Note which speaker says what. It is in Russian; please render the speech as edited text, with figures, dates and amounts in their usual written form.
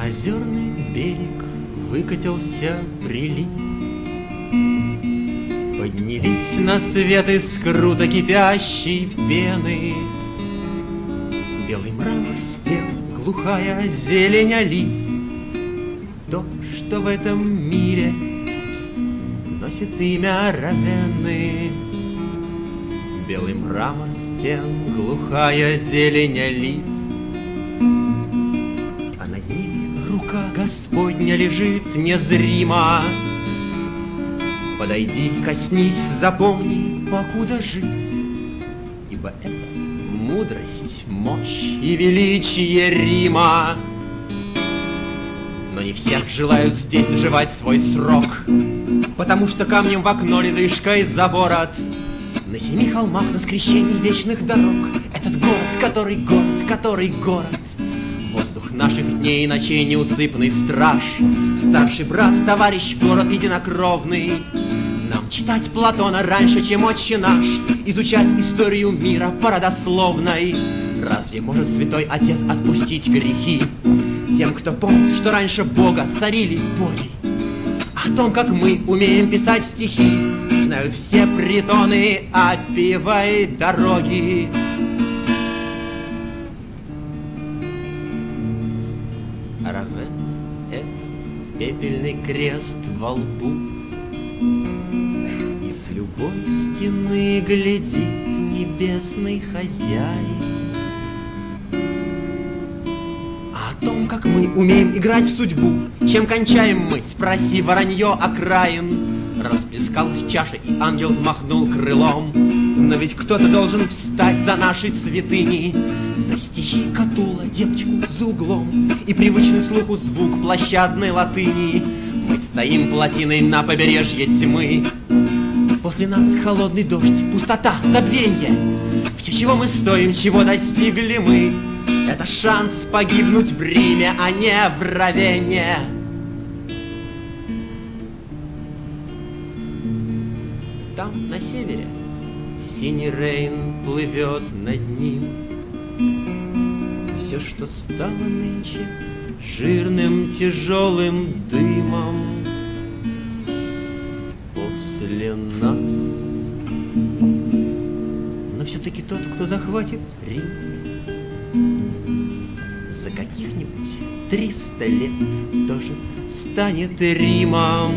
Speaker 1: озерный берег выкатился прилив. Поднялись на свет из круто кипящей пены. Белый мрамор стен, глухая зелень олив. То, что в этом мире носит имя Равенны. Белый мрамор стен, глухая зелень олив. А над ними рука Господня лежит незримо. Подойди, коснись, запомни, покуда жив. Ибо это мудрость, мощь и величие Рима. Но не все желают здесь доживать свой срок, потому что камнем в окно ледышкой за бород. На 7 холмах, на скрещении вечных дорог этот город. Воздух наших дней и ночей неусыпный страж, старший брат, товарищ, город единокровный. Нам читать Платона раньше, чем Отче наш, изучать историю мира по родословной. Разве может святой отец отпустить грехи тем, кто помнит, что раньше Бога царили боги? О том, как мы умеем писать стихи, знают все притоны Аппиевой дороги. Равен — это пепельный крест во лбу, и с любой стены глядит небесный хозяин. А о том, как мы умеем играть в судьбу, чем кончаем мы, спроси воронье окраин. Расплескалась чаша, и ангел взмахнул крылом. Но ведь кто-то должен встать за нашей святыней. За стихи Катула, девочку за углом, и привычный слуху звук площадной латыни. Мы стоим плотиной на побережье тьмы. После нас холодный дождь, пустота, забвенье. Все, чего мы стоим, чего достигли мы, это шанс погибнуть в Риме, а не в Равенне. Там, на севере, синий Рейн плывет над ним. Все, что стало нынче жирным тяжелым дымом после нас. Но все-таки тот, кто захватит Рим, за каких-нибудь 300 лет тоже станет Римом.